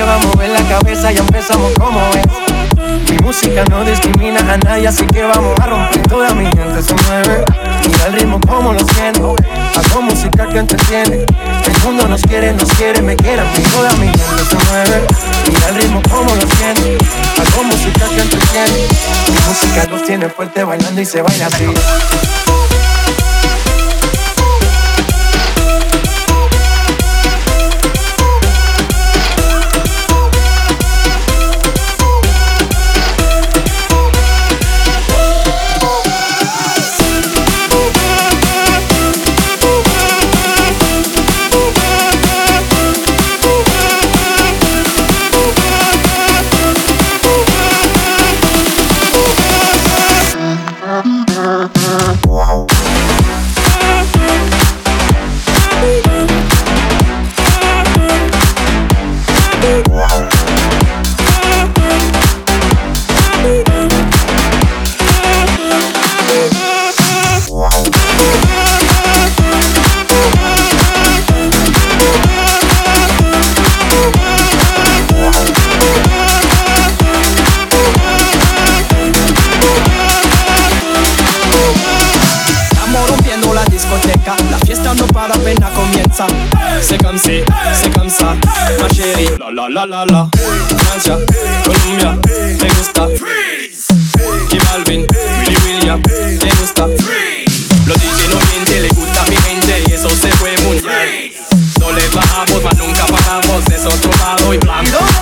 va a mover la cabeza, ya empezamos como es. Mi música no discrimina a nadie, así que vamos a romper. Toda mi gente se mueve, mira el ritmo como lo siento. Hago música que entretiene, el mundo nos quiere, me quiere a mí. Toda mi gente se mueve, mira el ritmo como lo siento. Hago música que entretiene, mi música los tiene fuerte bailando y se baila así. La fiesta no para, apenas comienza. C'est comme ça, ma chérie. La la la la la. Francia, Colombia, me gusta. Freeze. Y Balvin, Willy William, me gusta. Freeze. Los DJ no mienten, le gusta a mi gente y eso se fue muy bien. No le bajamos, mas nunca paramos, es otro lado y blanco.